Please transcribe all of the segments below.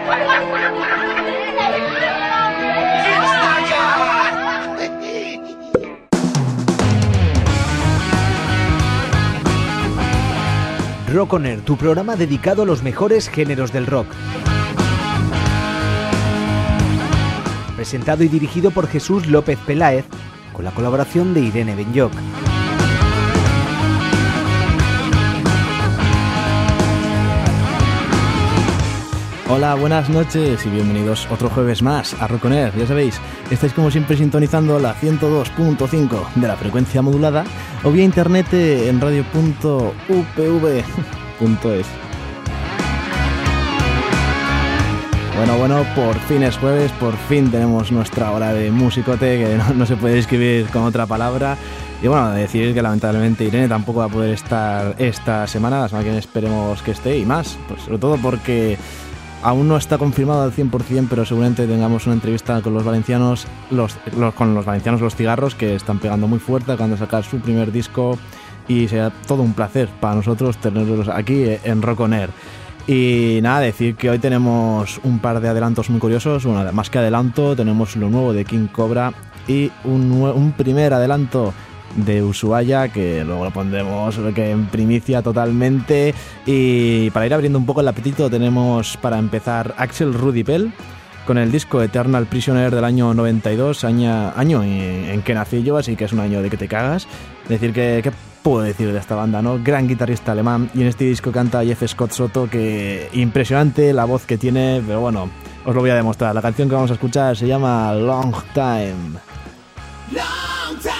Rock On Air, tu programa dedicado a los mejores géneros del rock. Presentado y dirigido por Jesús López Peláez, con la colaboración de Irene Benyoc. Hola, buenas noches y bienvenidos otro jueves más a Rock On Air. Ya sabéis, estáis como siempre sintonizando la 102.5 de la frecuencia modulada o vía internet en radio.upv.es. Bueno, por fin es jueves, por fin tenemos nuestra hora de musicote, que no se puede describir con otra palabra. Y bueno, decir que lamentablemente Irene tampoco va a poder estar esta semana, la semana que viene esperemos que esté y más, pues sobre todo porque aún no está confirmado al 100%, pero seguramente tengamos una entrevista con los valencianos, con los valencianos Los Cigarros, que están pegando muy fuerte, acaban de sacar su primer disco y será todo un placer para nosotros tenerlos aquí en Rock On Air. Y nada, decir que hoy tenemos un par de adelantos muy curiosos. Bueno, más que adelanto, tenemos lo nuevo de King Cobra y un primer adelanto de Ushuaia, que luego lo pondremos que en primicia totalmente. Y para ir abriendo un poco el apetito, tenemos para empezar Axel Rudi Pell con el disco Eternal Prisoner del año 92, año en que nací yo, así que es un año de que te cagas. Decir que ¿qué puedo decir de esta banda, no? Gran guitarrista alemán, y en este disco canta Jeff Scott Soto, que impresionante la voz que tiene, pero bueno, os lo voy a demostrar. La canción que vamos a escuchar se llama Long Time. Long Time.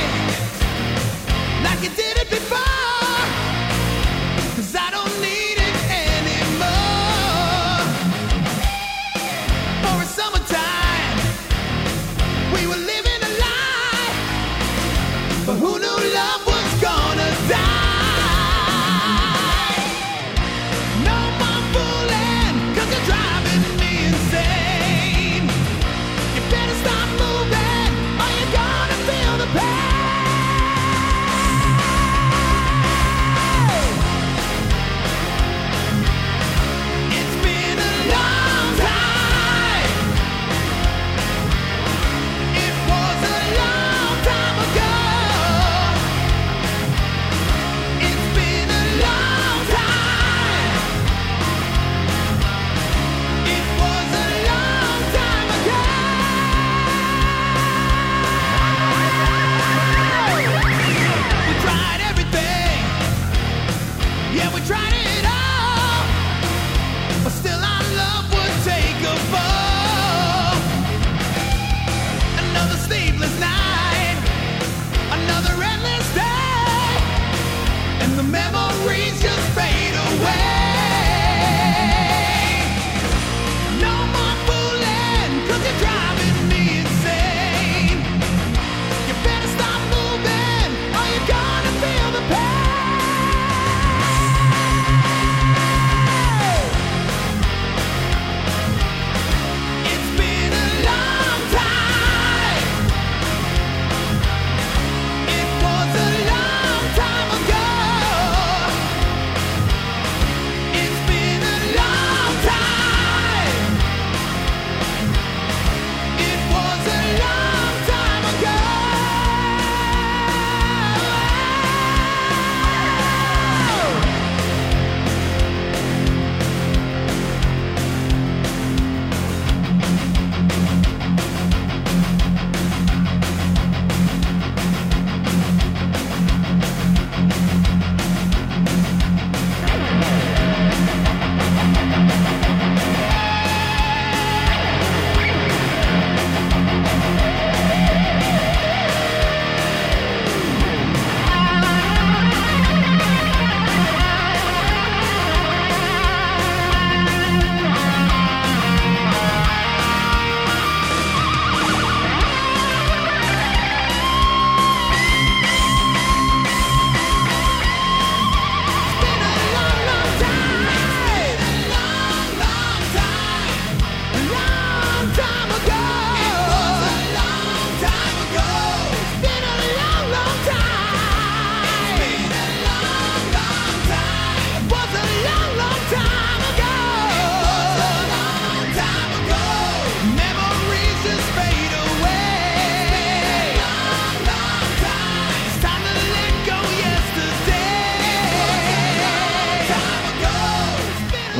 I don't need it.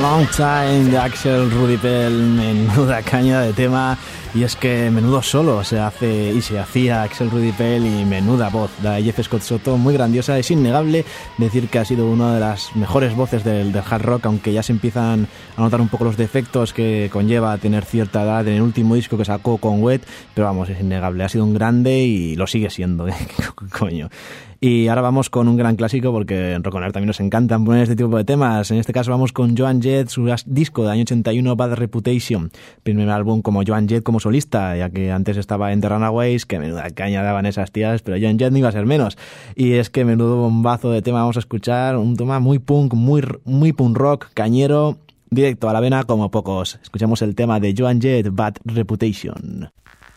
Long Time de Axel Rudipel, menuda caña de tema. Y es que menudo solo se hacía Axel Rudipel y menuda voz. La de Jeff Scott Soto, muy grandiosa. Es innegable decir que ha sido una de las mejores voces del hard rock, aunque ya se empiezan a notar un poco los defectos que conlleva tener cierta edad en el último disco que sacó con Wet. Pero vamos, es innegable. Ha sido un grande y lo sigue siendo. Coño. Y ahora vamos con un gran clásico, porque en Rock On Air también nos encantan poner este tipo de temas. En este caso vamos con Joan Jett, su disco del año 81, Bad Reputation. Primer álbum como Joan Jett como solista, ya que antes estaba en The Runaways, que menuda caña daban esas tías, pero Joan Jett no iba a ser menos. Y es que menudo bombazo de tema vamos a escuchar, un tema muy punk, muy punk rock, cañero, directo a la vena como pocos. Escuchamos el tema de Joan Jett, Bad Reputation.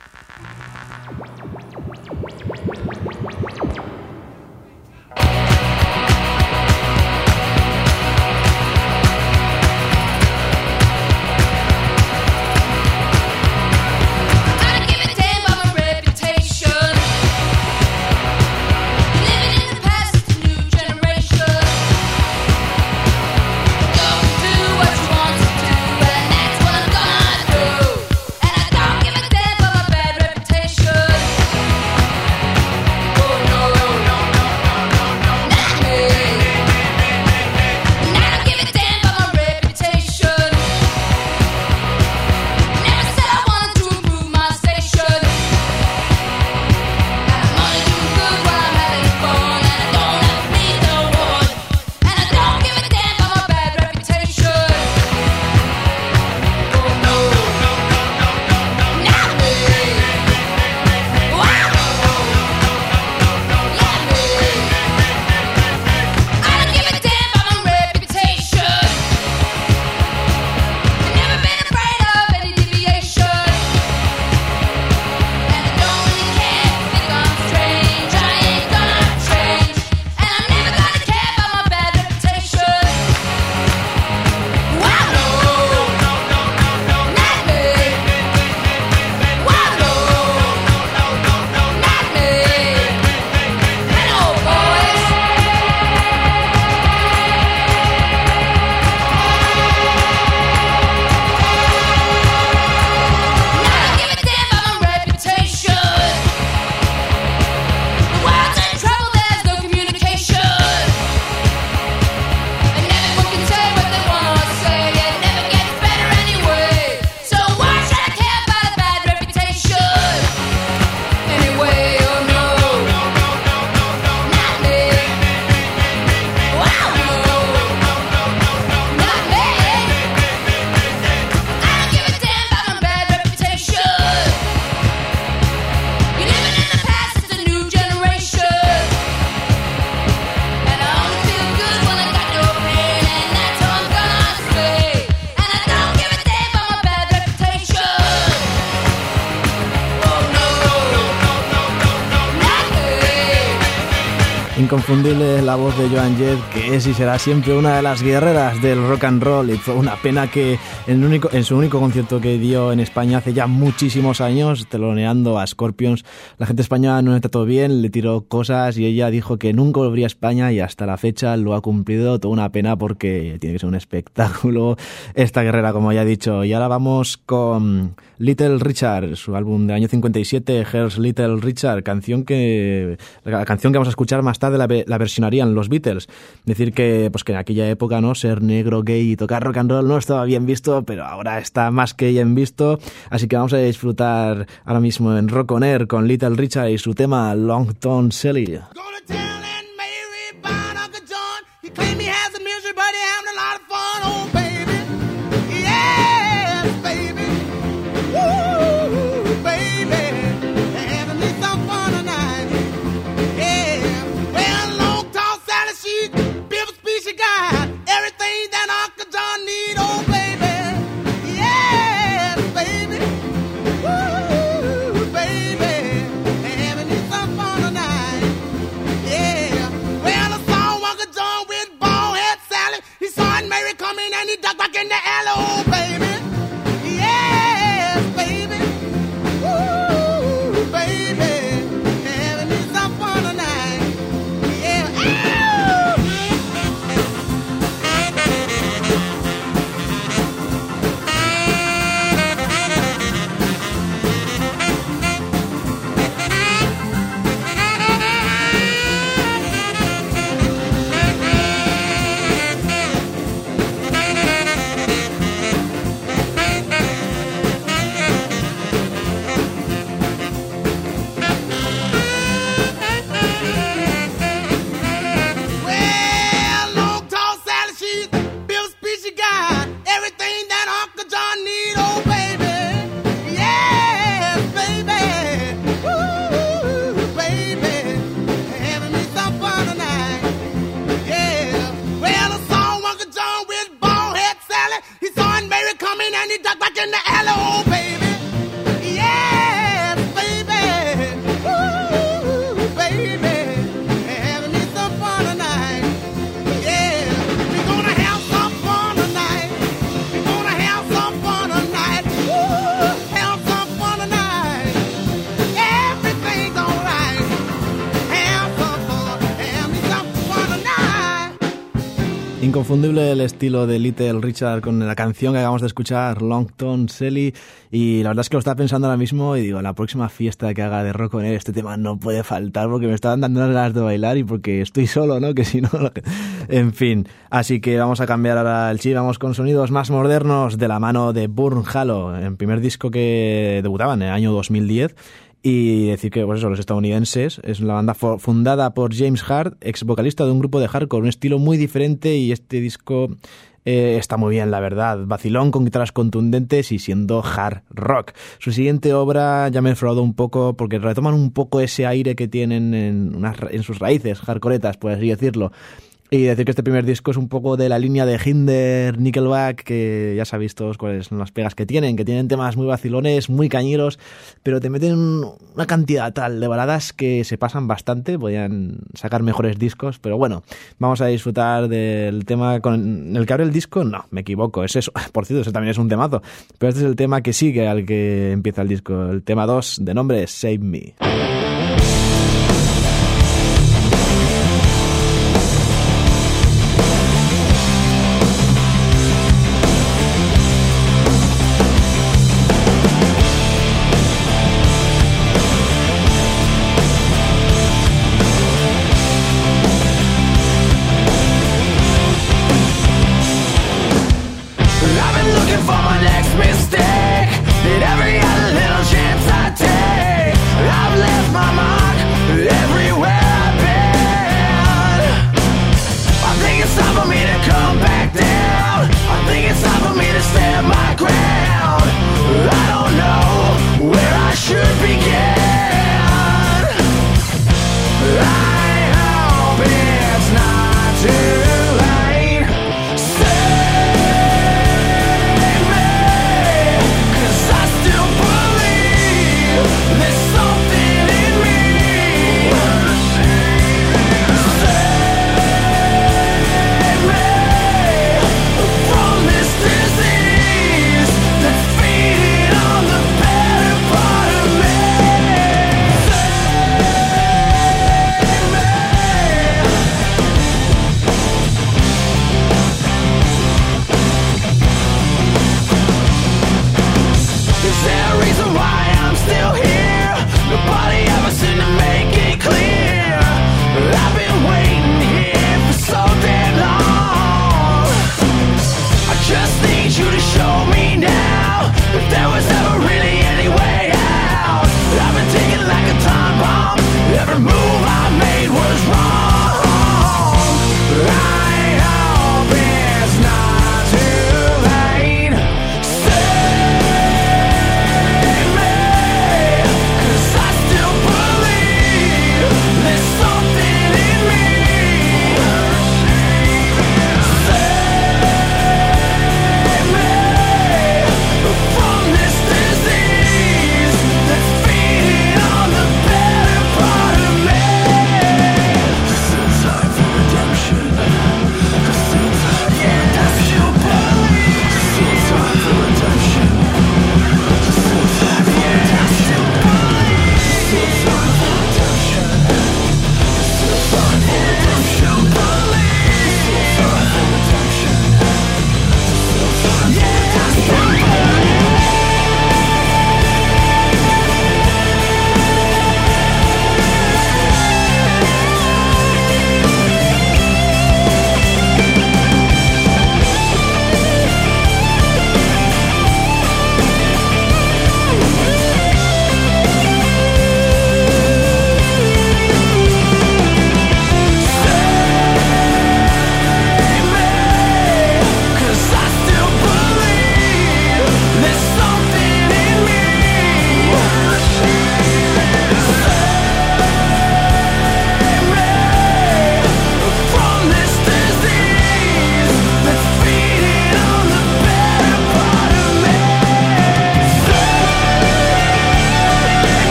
Inconfundible la voz de Joan Jett, que es y será siempre una de las guerreras del rock and roll. Y fue una pena que en su único concierto que dio en España hace ya muchísimos años, teloneando a Scorpions, la gente española no le trató bien, le tiró cosas y ella dijo que nunca volvería a España, y hasta la fecha lo ha cumplido. Toda una pena, porque tiene que ser un espectáculo esta guerrera, como ya he dicho. Y ahora vamos con Little Richard, su álbum del año 57, Here's Little Richard, la canción que vamos a escuchar más tarde la versionarían los Beatles. Decir que pues que en aquella época, no, ser negro, gay y tocar rock and roll no estaba bien visto, pero ahora está más que bien visto. Así que vamos a disfrutar ahora mismo en Rock On Air con Little Richard y su tema Long Tom Selly. Yeah. Inconfundible el estilo de Little Richard con la canción que acabamos de escuchar, Longton Selly, y la verdad es que lo estaba pensando ahora mismo y digo, la próxima fiesta que haga de rock con él, este tema no puede faltar porque me estaban dando ganas de bailar y porque estoy solo, ¿no? Que si no... En fin, así que vamos a cambiar ahora el chip, vamos con sonidos más modernos de la mano de Burn Hollow, el primer disco que debutaban en el año 2010. Y decir que, pues eso, los estadounidenses, es una banda fundada por James Hart, ex vocalista de un grupo de hardcore, un estilo muy diferente, y este disco está muy bien, la verdad. Vacilón, con guitarras contundentes y siendo hard rock. Su siguiente obra ya me defraudó un poco porque retoman un poco ese aire que tienen en sus raíces hardcoretas, por así decirlo. Y decir que este primer disco es un poco de la línea de Hinder, Nickelback, que ya sabéis todos cuáles son las pegas que tienen temas muy vacilones, muy cañeros, pero te meten una cantidad tal de baladas que se pasan bastante, podrían sacar mejores discos, pero bueno, vamos a disfrutar del tema con el que abre el disco. No, me equivoco, es eso, por cierto, ese también es un temazo, pero este es el tema que sigue al que empieza el disco, el tema 2, de nombre Save Me. Mistake, and every other little chance I take, I've left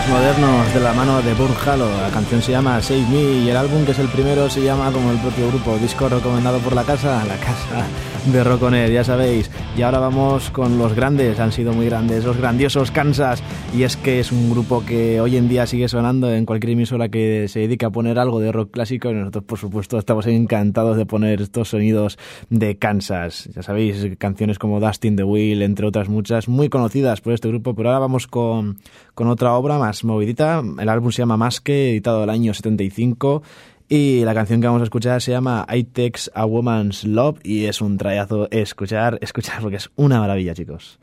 más modernos de la mano de Burn Halo. La canción se llama Save Me y el álbum, que es el primero, se llama como el propio grupo, disco recomendado por la casa de Rockonet, ya sabéis. Y ahora vamos con los grandes, han sido muy grandes, los grandiosos Kansas. Y es que es un grupo que hoy en día sigue sonando en cualquier emisora que se dedique a poner algo de rock clásico, y nosotros por supuesto estamos encantados de poner estos sonidos de Kansas. Ya sabéis, canciones como Dustin the Wheel, entre otras muchas, muy conocidas por este grupo. Pero ahora vamos con otra obra más movidita. El álbum se llama Maske, editado el año 75. Y la canción que vamos a escuchar se llama It Takes a Woman's Love y es un trayazo escuchar porque es una maravilla, chicos.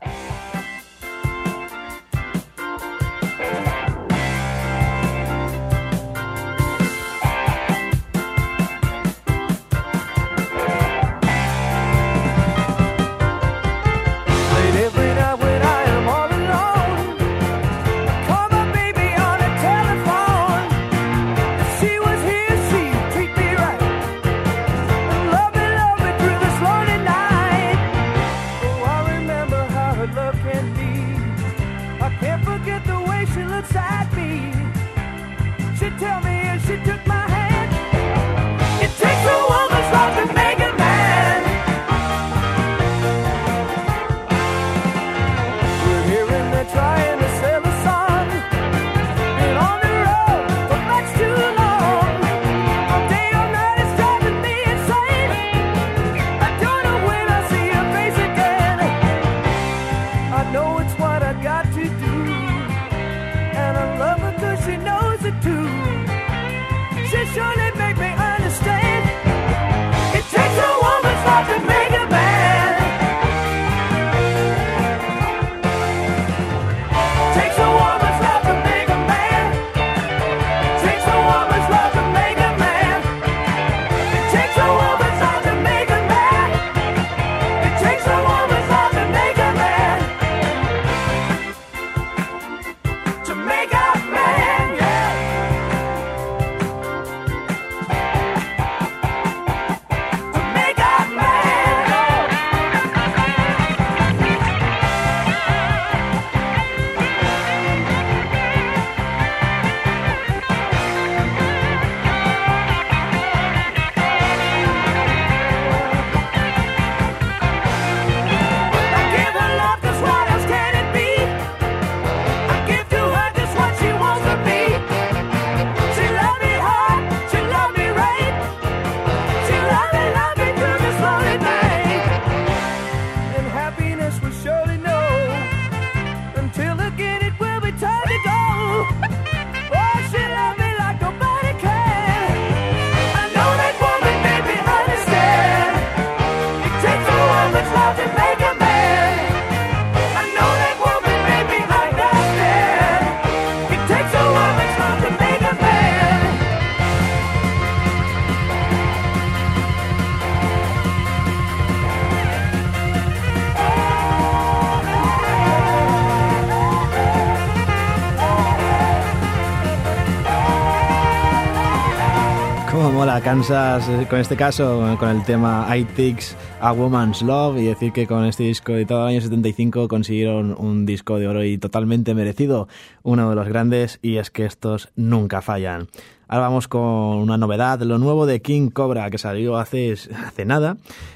Kansas, con este caso, con el tema It Takes a Woman's Love, y decir que con este disco editado en el año 75 consiguieron un disco de oro y totalmente merecido, uno de los grandes, y es que estos nunca fallan. Ahora vamos con una novedad, lo nuevo de King Cobra, que salió hace nada,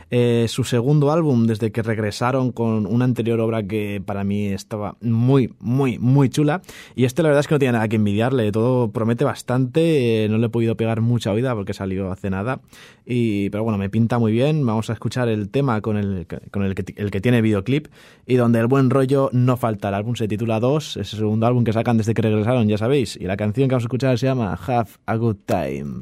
su segundo álbum desde que regresaron con una anterior obra que para mí estaba muy, muy, muy chula, y la verdad es que no tiene nada que envidiarle, todo promete bastante, no le he podido pegar mucha oída porque salió hace nada, pero bueno, me pinta muy bien. Vamos a escuchar el tema con el que tiene videoclip y donde el buen rollo no falta. El álbum se titula 2, es el segundo álbum que sacan desde que regresaron, ya sabéis, y la canción que vamos a escuchar se llama Have a Good Time.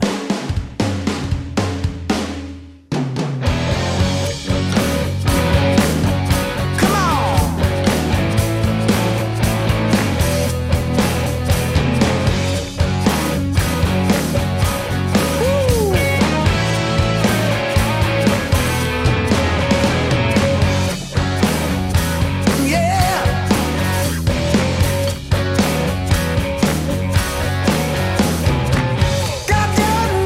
Got your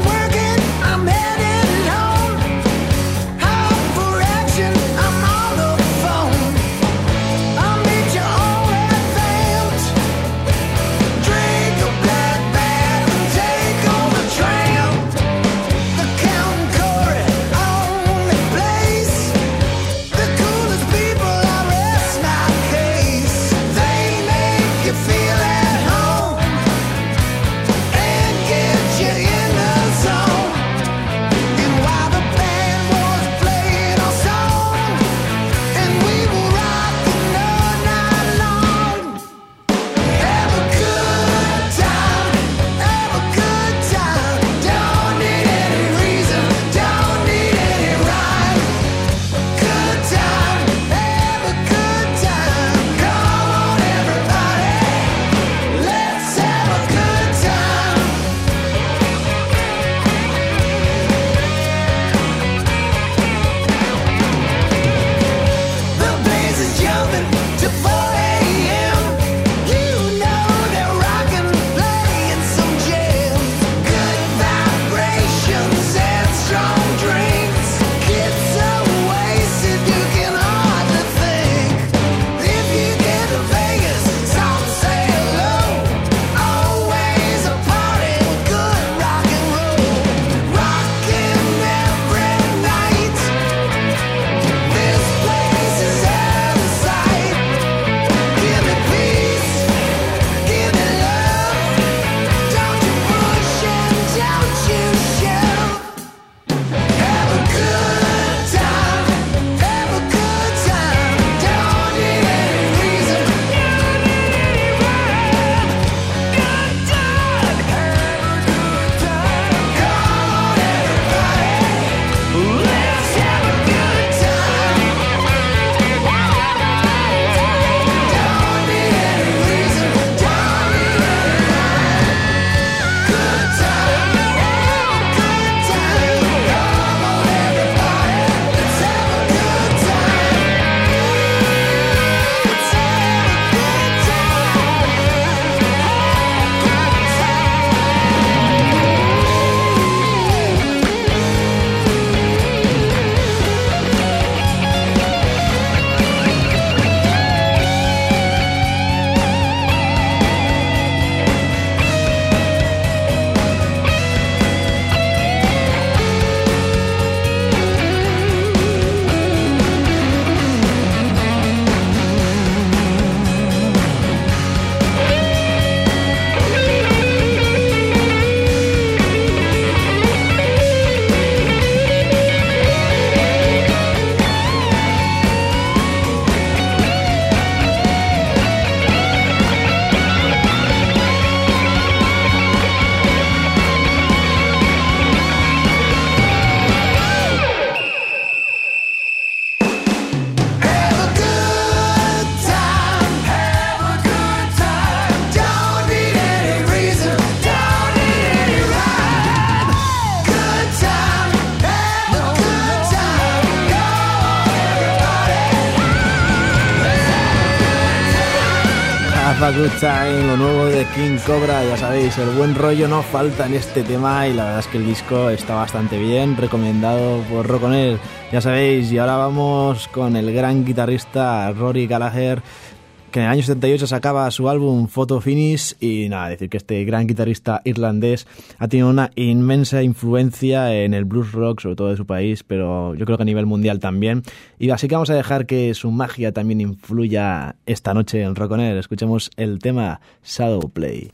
Have a Good Time, lo nuevo de King Cobra. Ya sabéis, el buen rollo no falta en este tema y la verdad es que el disco está bastante bien, recomendado por Rock On Air, ya sabéis. Y ahora vamos con el gran guitarrista Rory Gallagher, que en el año 78 sacaba su álbum Photo Finish. Y nada, decir que este gran guitarrista irlandés ha tenido una inmensa influencia en el blues rock, sobre todo de su país, pero yo creo que a nivel mundial también. Y así que vamos a dejar que su magia también influya esta noche en Rock On Air. Escuchemos el tema Shadow Play.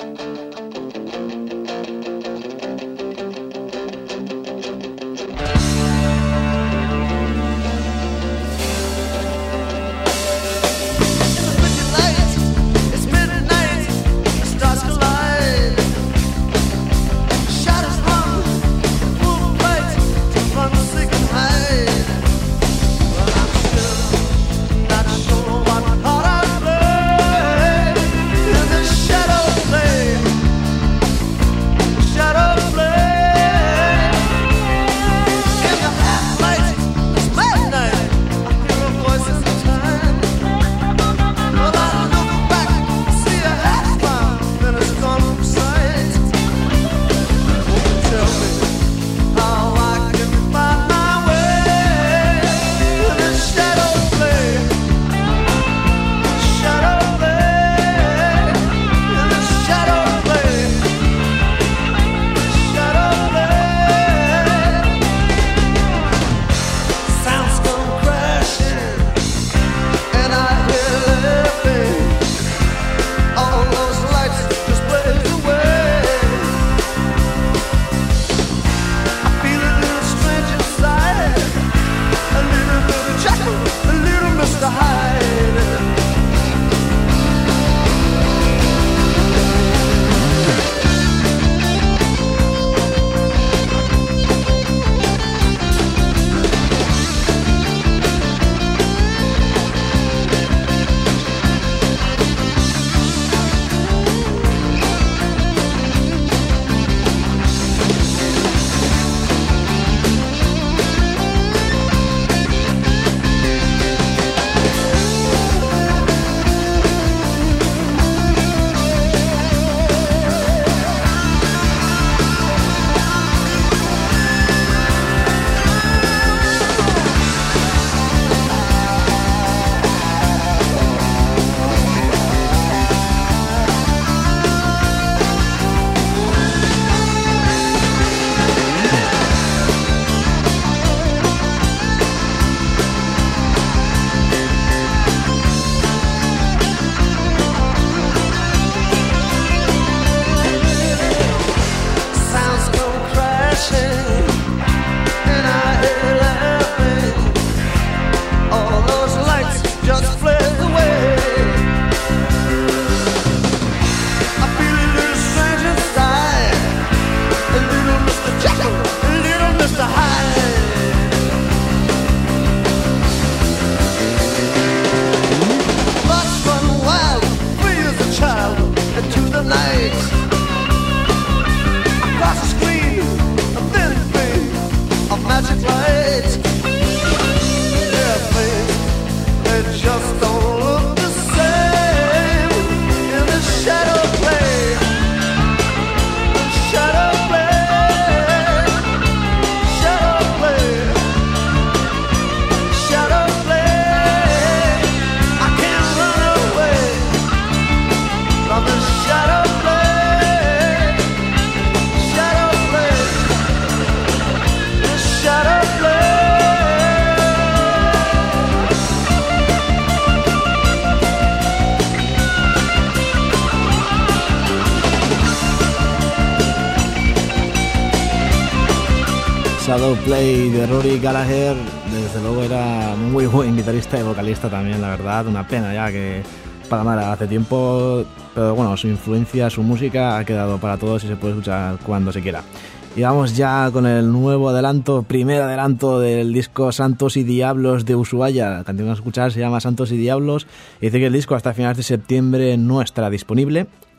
Shadow Play de Rory Gallagher, desde luego era muy buen guitarrista y vocalista también, la verdad. Una pena ya que Palomar hace tiempo, pero bueno, su influencia, su música ha quedado para todos y se puede escuchar cuando se quiera. Y vamos ya con el nuevo adelanto, primer adelanto del disco Santos y Diablos de Ushuaia. La canción a escuchar se llama Santos y Diablos y dice que el disco hasta finales de septiembre no estará disponible.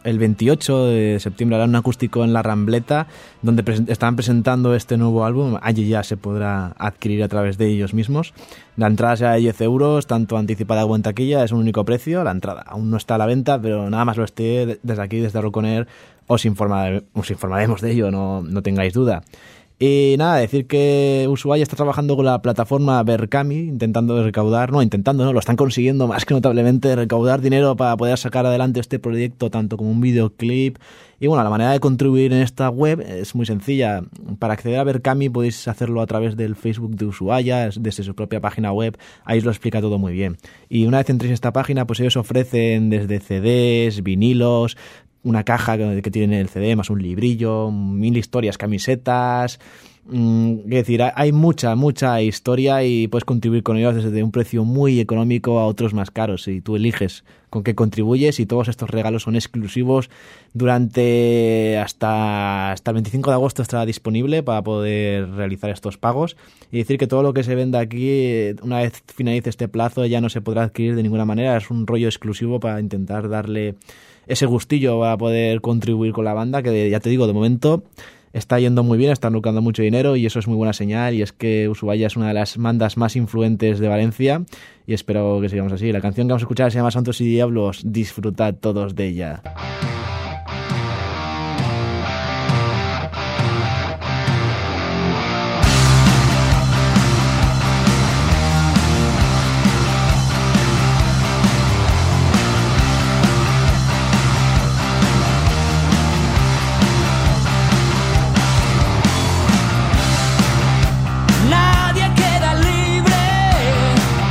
el 28 de septiembre harán un acústico en La Rambleta, donde están presentando este nuevo álbum. Allí ya se podrá adquirir a través de ellos mismos. La entrada será de 10 euros, tanto anticipada como en taquilla, es un único precio. La entrada aún no está a la venta, pero nada más lo esté, desde aquí, desde Rock On Air, os informaremos de ello, no tengáis duda. Y nada, decir que Ushuaia está trabajando con la plataforma Berkami, lo están consiguiendo más que notablemente, recaudar dinero para poder sacar adelante este proyecto, tanto como un videoclip. Y bueno, la manera de contribuir en esta web es muy sencilla. Para acceder a Berkami podéis hacerlo a través del Facebook de Ushuaia, desde su propia página web, ahí os lo explica todo muy bien. Y una vez entréis en esta página, pues ellos ofrecen desde CDs, vinilos, una caja que tiene el CD, más un librillo, 1000 historias, camisetas. Es decir, hay mucha historia y puedes contribuir con ellos desde un precio muy económico a otros más caros. Y tú eliges con qué contribuyes, y todos estos regalos son exclusivos durante hasta el 25 de agosto estará disponible para poder realizar estos pagos. Y decir que todo lo que se venda aquí, una vez finalice este plazo, ya no se podrá adquirir de ninguna manera. Es un rollo exclusivo para intentar darle ese gustillo para poder contribuir con la banda, que ya te digo, de momento está yendo muy bien, están lucrando mucho dinero y eso es muy buena señal, y es que Ushuaia es una de las bandas más influentes de Valencia y espero que sigamos así. La canción que vamos a escuchar se llama Santos y Diablos, disfrutad todos de ella.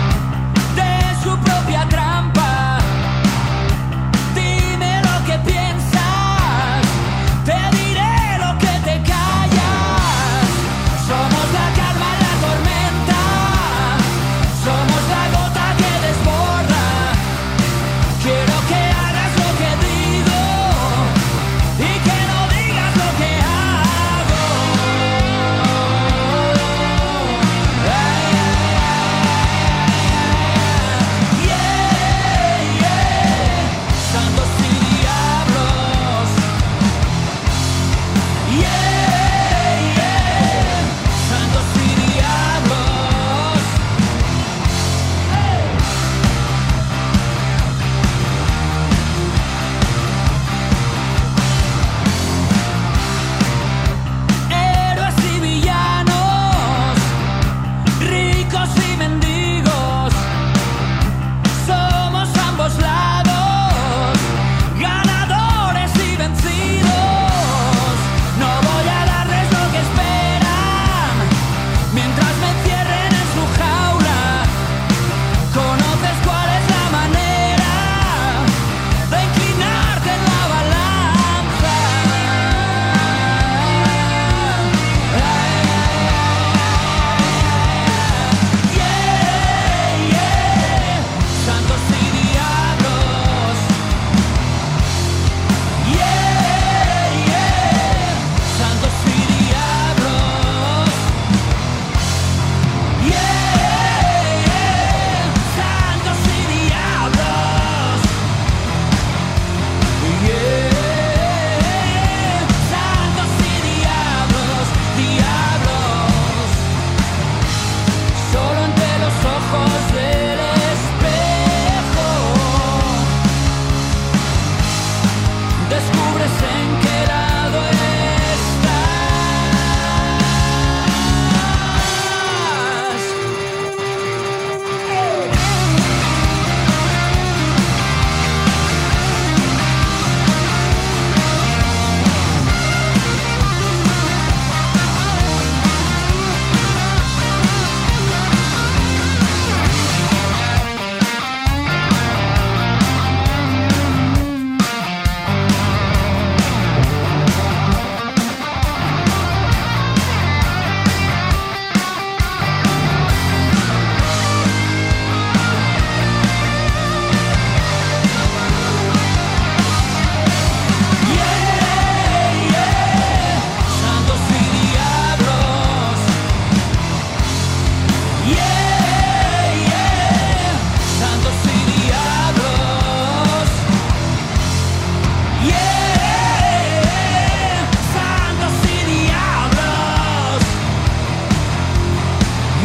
Dime lo que piensas.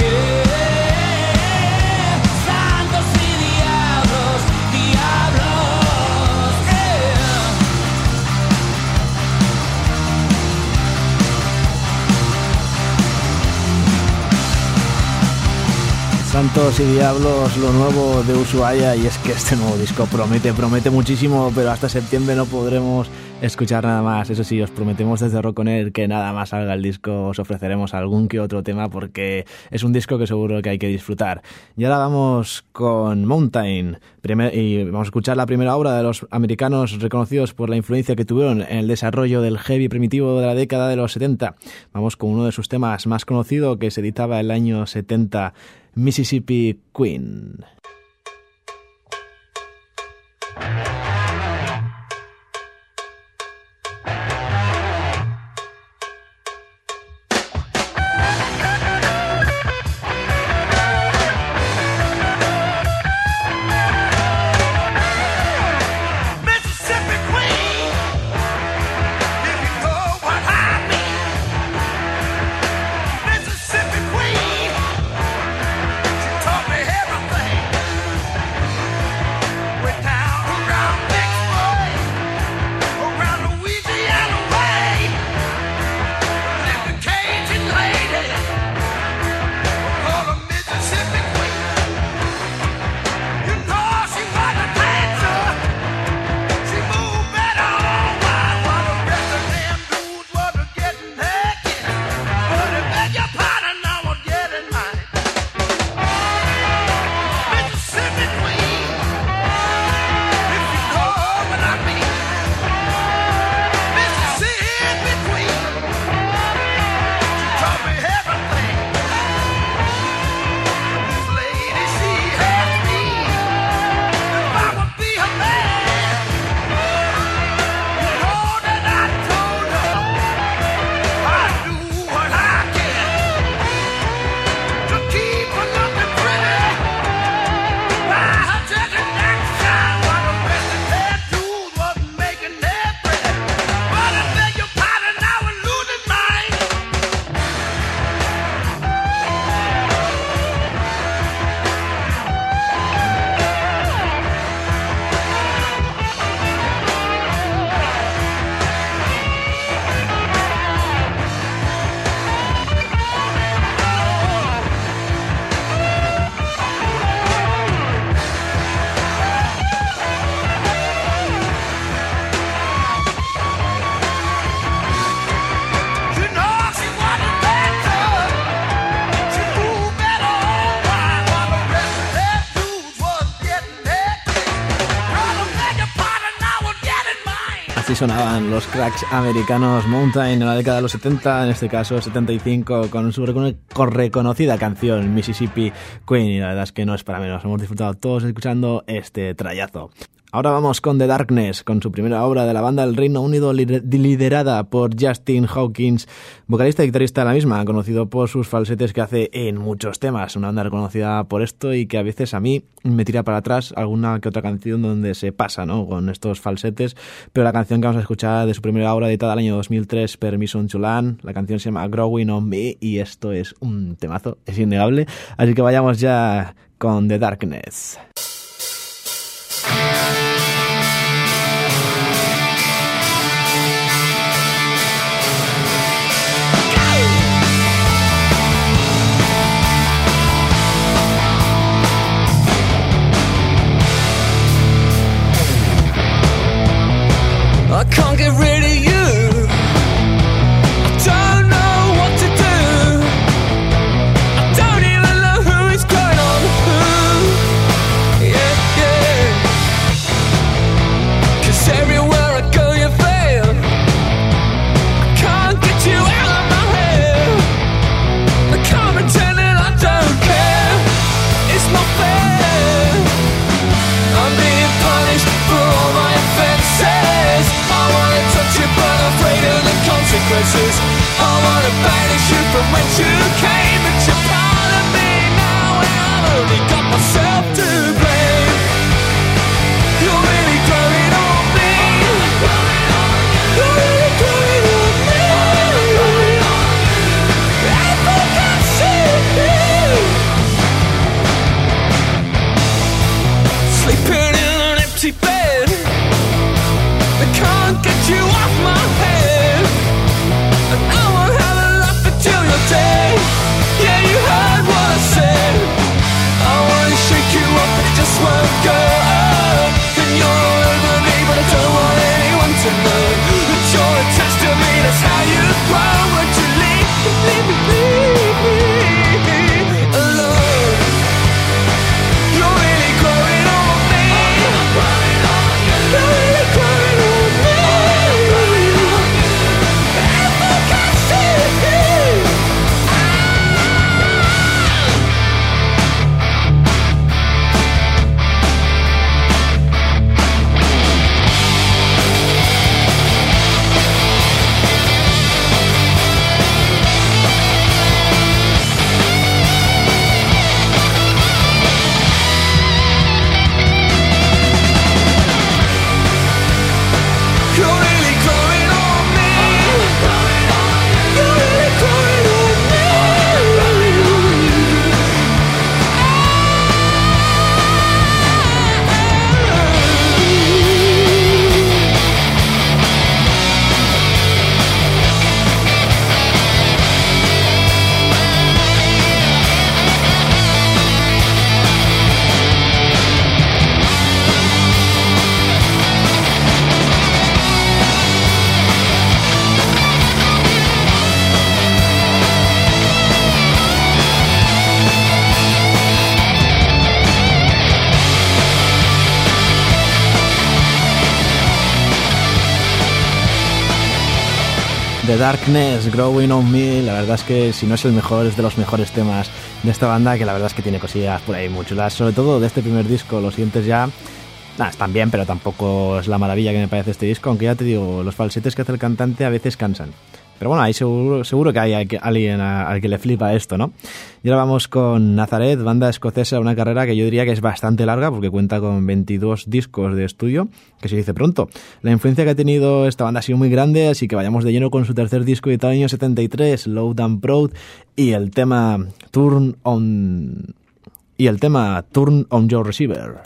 Santos y Diablos, lo nuevo de Ushuaia, y es que este nuevo disco promete muchísimo, pero hasta septiembre no podremos escuchar nada más. Eso sí, os prometemos desde Rock On Air que nada más salga el disco os ofreceremos algún que otro tema, porque es un disco que seguro que hay que disfrutar. Y ahora vamos con Mountain, y vamos a escuchar la primera obra de los americanos reconocidos por la influencia que tuvieron en el desarrollo del heavy primitivo de la década de los 70. Vamos con uno de sus temas más conocido, que se editaba en el año 70, Mississippi Queen. Así sonaban los cracks americanos Mountain en la década de los 70, en este caso 75, con su reconocida canción Mississippi Queen, y la verdad es que no es para menos, hemos disfrutado todos escuchando este trayazo. Ahora vamos con The Darkness, con su primera obra de la banda del Reino Unido liderada por Justin Hawkins, vocalista y guitarrista de la misma, conocido por sus falsetes que hace en muchos temas. Una banda reconocida por esto y que a veces a mí me tira para atrás alguna que otra canción donde se pasa, ¿no?, con estos falsetes, pero la canción que vamos a escuchar de su primera obra editada el año 2003, Permission to Land, la canción se llama Growing on Me y esto es un temazo, es innegable. Así que vayamos ya con The Darkness. I can't get rid of you. I don't know what to do. I don't even know who is going on who. The Darkness, Growing on Me. La verdad es que si no es el mejor, es de los mejores temas de esta banda, que la verdad es que tiene cosillas por ahí muy chulas, sobre todo de este primer disco. Los siguientes ya están bien, pero tampoco es la maravilla que me parece este disco, aunque ya te digo, los falsetes que hace el cantante a veces cansan. Pero bueno, ahí seguro que hay alguien al que le flipa esto, ¿no? Y ahora vamos con Nazareth, banda escocesa, una carrera que yo diría que es bastante larga porque cuenta con 22 discos de estudio, que se dice pronto. La influencia que ha tenido esta banda ha sido muy grande, así que vayamos de lleno con su tercer disco editado en el año 73, Loud and Proud, y el tema Turn on Your Receiver.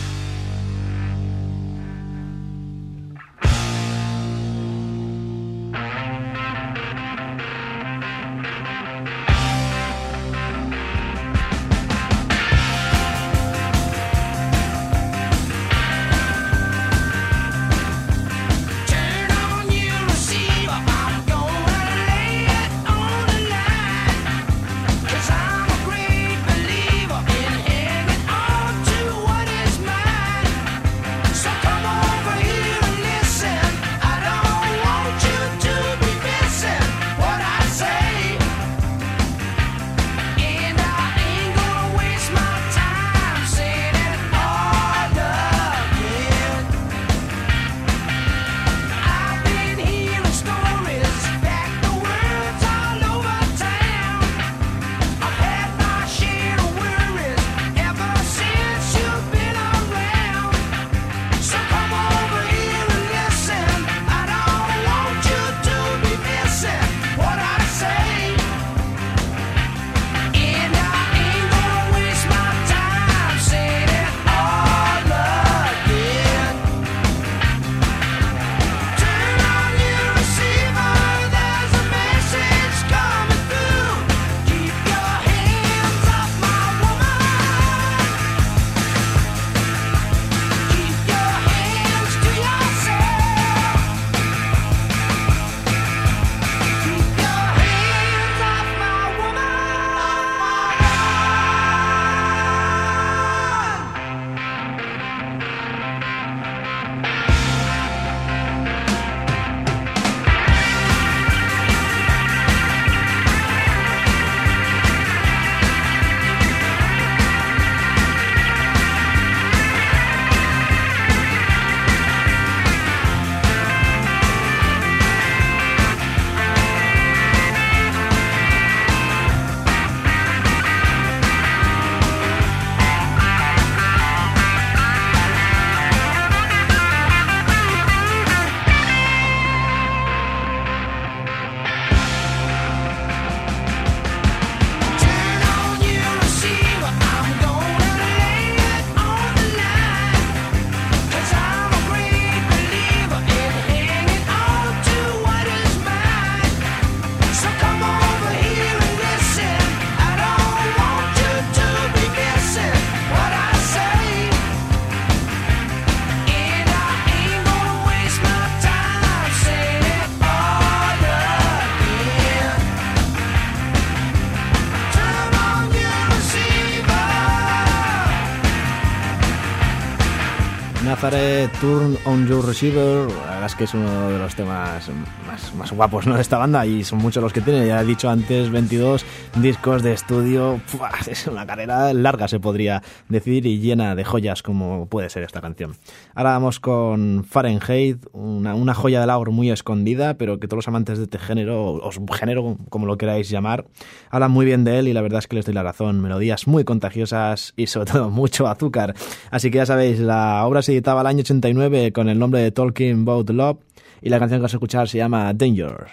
Nazareth, Turn on Your Receiver. La verdad es que es uno de los temas más guapos, ¿no?, de esta banda, y son muchos los que tiene. Ya he dicho antes, 22 discos de estudio. Es una carrera larga, se podría decir, y llena de joyas como puede ser esta canción. Ahora vamos con Fahrenheit, una joya de Lahore muy escondida, pero que todos los amantes de este género, o subgénero, como lo queráis llamar, hablan muy bien de él, y la verdad es que les doy la razón. Melodías muy contagiosas y sobre todo mucho azúcar. Así que ya sabéis, la obra se editaba el año 89 con el nombre de Talking About Love, y la canción que vas a escuchar se llama Danger.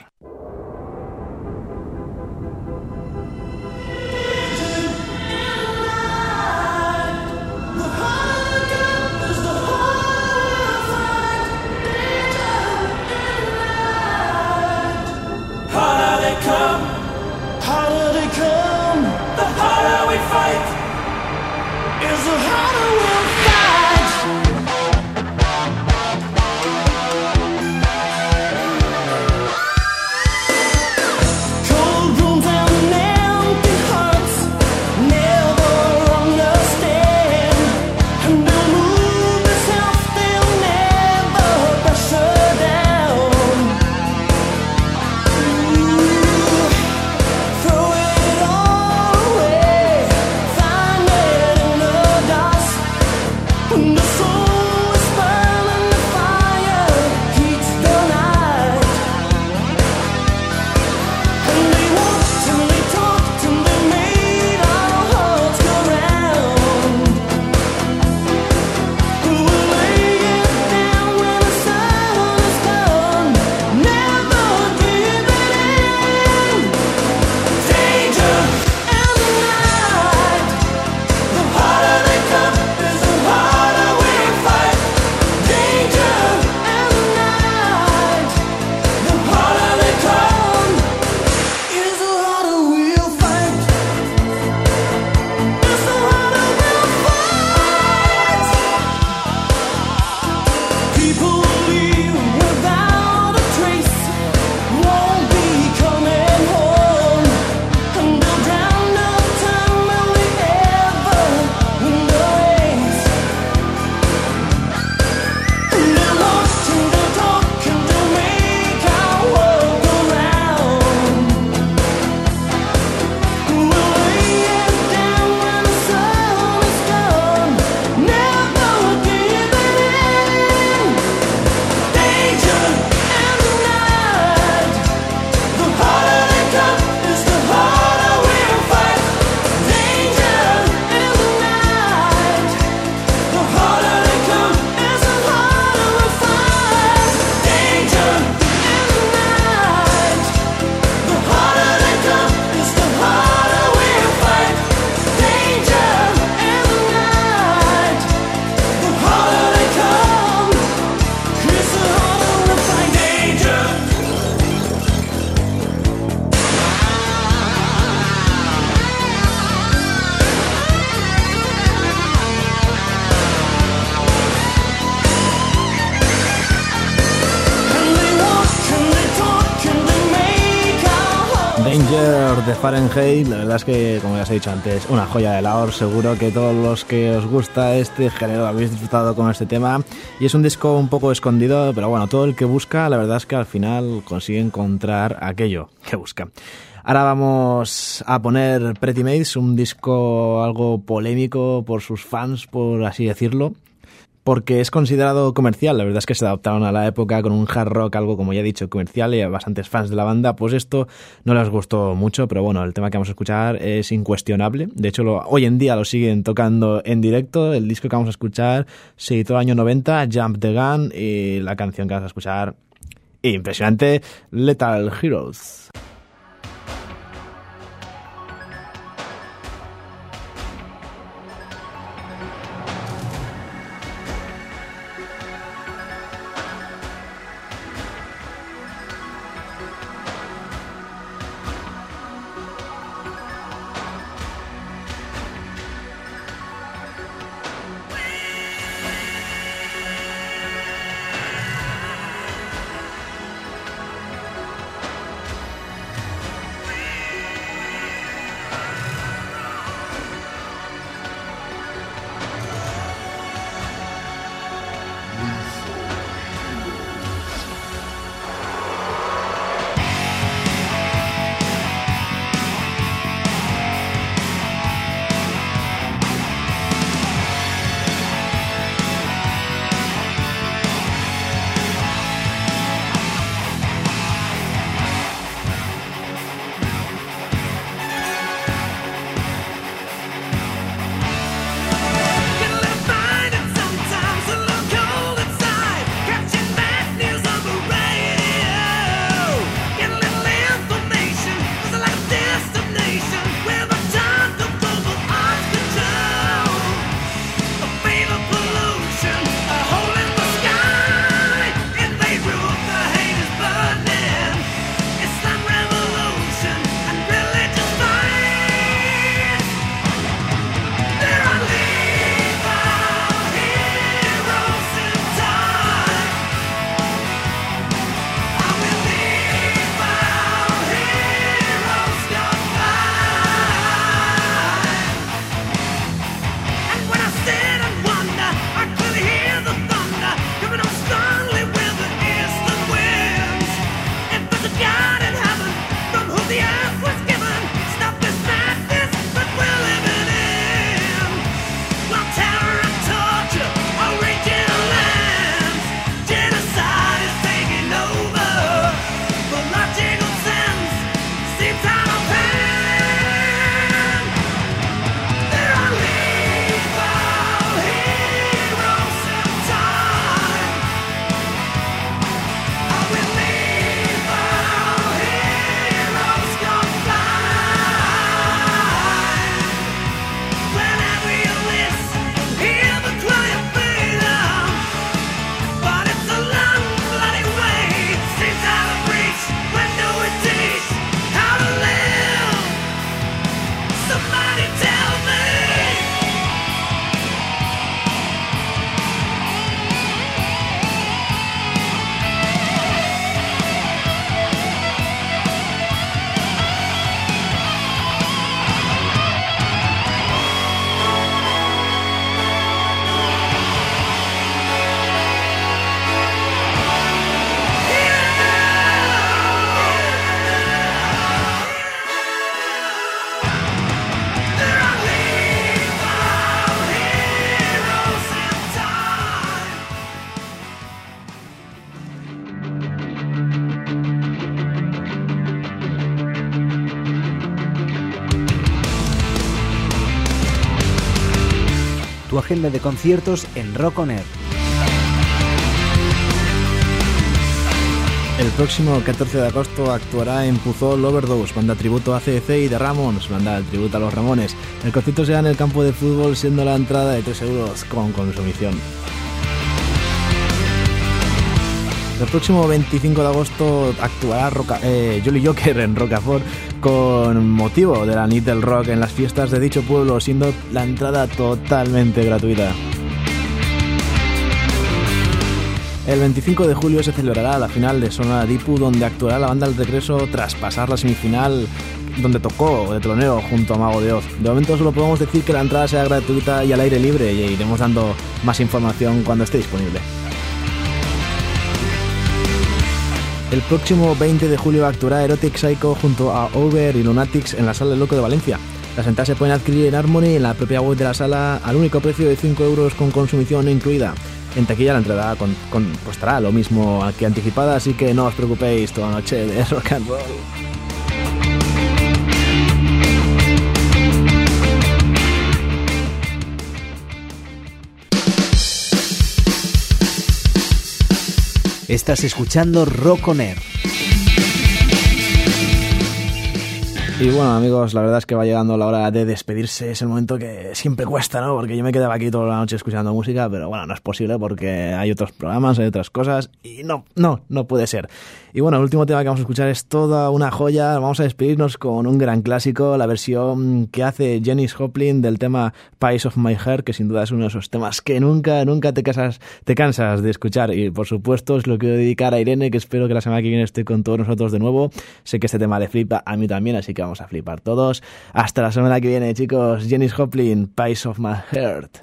Danger de Fahrenheit. La verdad es que, como ya os he dicho antes, una joya de Lahore. Seguro que todos los que os gusta este género habéis disfrutado con este tema. Y es un disco un poco escondido, pero bueno, todo el que busca, la verdad es que al final consigue encontrar aquello que busca. Ahora vamos a poner Pretty Maids, un disco algo polémico por sus fans, por así decirlo, porque es considerado comercial. La verdad es que se adaptaron a la época con un hard rock, algo como ya he dicho, comercial, y a bastantes fans de la banda, pues esto no les gustó mucho, pero bueno, el tema que vamos a escuchar es incuestionable. De hecho, hoy en día lo siguen tocando en directo. El disco que vamos a escuchar se editó el año 90, Jump the Gun, y la canción que vamos a escuchar, impresionante, Lethal Heroes. Tu agenda de conciertos en Rock On Air. El próximo 14 de agosto actuará en Puzol Overdose, banda tributo a AC/DC y The Ramones, banda tributo a los Ramones. El concierto será en el campo de fútbol, siendo la entrada de 3 euros con consumición. El próximo 25 de agosto actuará Jolly Joker en Rocafort con motivo de la Nit del Rock en las fiestas de dicho pueblo, siendo la entrada totalmente gratuita. El 25 de julio se celebrará la final de Sonora Dipu, donde actuará la banda El Regreso tras pasar la semifinal donde tocó de telonero junto a Mago de Oz. De momento solo podemos decir que la entrada será gratuita y al aire libre, y iremos dando más información cuando esté disponible. El próximo 20 de julio actuará Erotic Psycho junto a Over y Lunatics en la Sala del Loco de Valencia. Las entradas se pueden adquirir en Harmony, en la propia web de la sala, al único precio de 5 euros con consumición incluida. En taquilla la entrada costará lo mismo que anticipada, así que no os preocupéis, toda noche de rock and roll. Estás escuchando Rock On Air. Y bueno, amigos, la verdad es que va llegando la hora de despedirse. Es el momento que siempre cuesta, ¿no? Porque yo me quedaba aquí toda la noche escuchando música, pero bueno, no es posible porque hay otros programas, hay otras cosas y no puede ser. Y bueno, el último tema que vamos a escuchar es toda una joya. Vamos a despedirnos con un gran clásico, la versión que hace Janis Joplin del tema Piece of My Heart, que sin duda es uno de esos temas que nunca te cansas de escuchar. Y por supuesto os lo quiero dedicar a Irene, que espero que la semana que viene esté con todos nosotros de nuevo. Sé que este tema le flipa a mí también, así que vamos a flipar todos. Hasta la semana que viene, chicos. Janis Joplin, Piece of My Heart.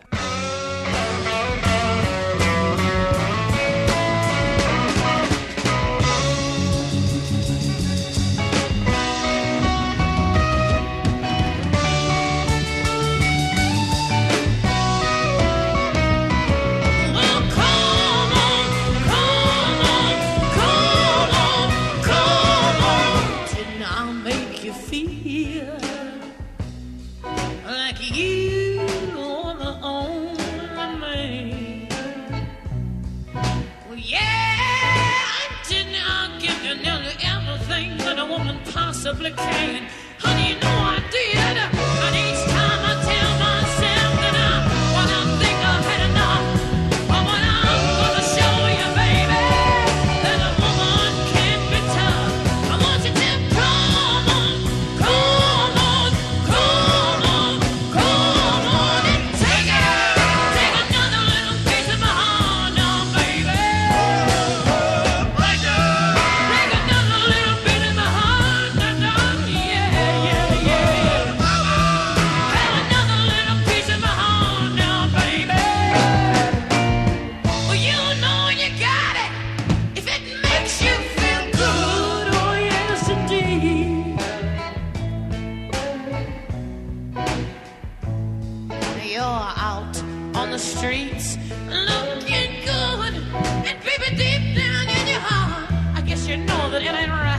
Possibly can. Honey, you know I did. And each time I tell myself that when I think I've had enough, but when I'm gonna show you, baby, that a woman can be tough. I want you to come on, come on, come on, come on and take another little piece of my heart now, baby. Take another little bit of my heart now. Streets looking good, and baby, deep down in your heart, I guess you know that it ain't right.